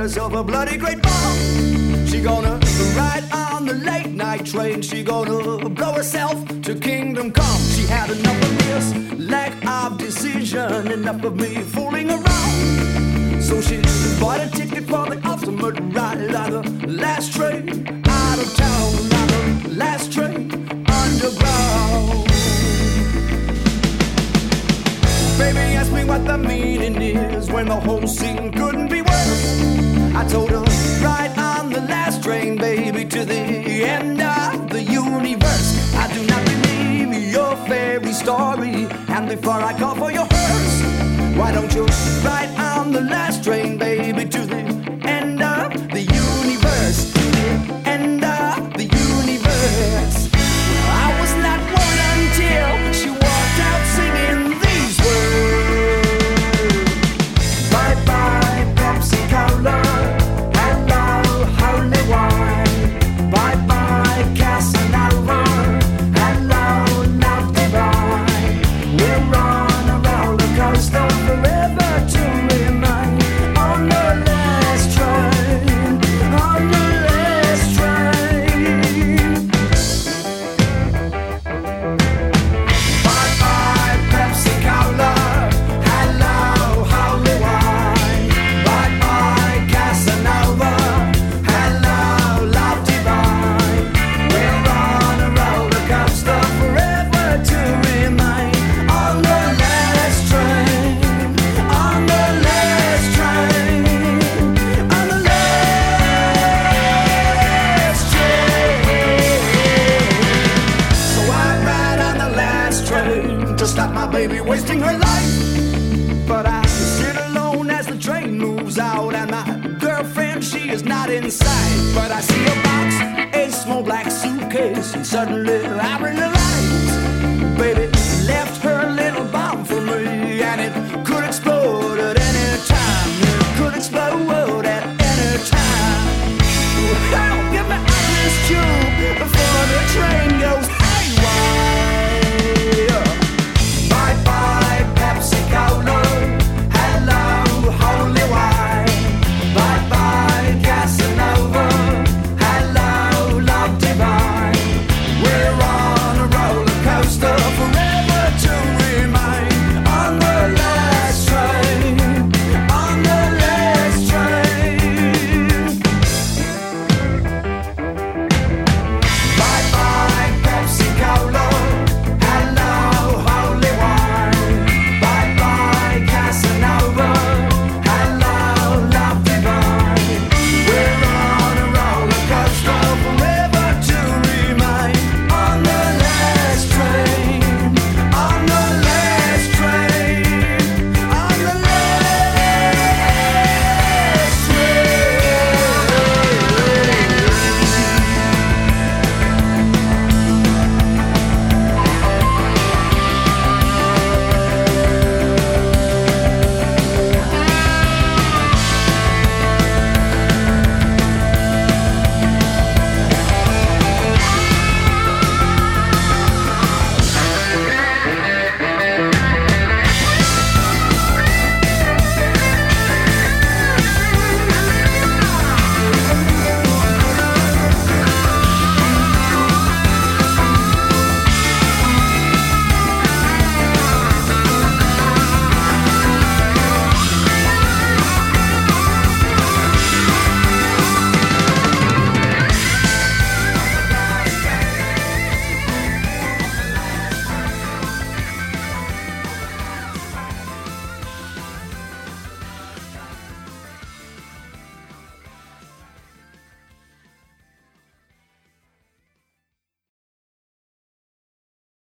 herself a bloody great bomb. She gonna ride on the late night train. She gonna blow herself to kingdom come. She had enough of this lack of decision, enough of me fooling around. So she bought a ticket for the ultimate ride on the last train out of town, on the last train underground. Baby asked me what the meaning is when the whole scene couldn't be worse. I told her, ride on the last train, baby, to the end of the universe. I do not believe your fairy story, and before I call for your hearse, why don't you ride on the last train, baby, to the end of the universe, to the end of the universe. Well, I was not worried until she walked out singing these words. Bye bye, Pepsi Cola. Hello, holy wine. Bye bye, Casanova. Hello, love divine. We're on a roller coaster forever to remain on the last train, on the last train. Bye bye, Pepsi Cola. Hello, holy wine. Bye bye, Casanova. Hello, love divine. We're on a roller coaster forever to remain on the last train, on the last train, on the last train. So I ride on the last train to stop my baby wasting her life. But I sit alone as the train moves out, and my girlfriend, she is not in sight. But I see a box, a small black suitcase, and suddenly I realize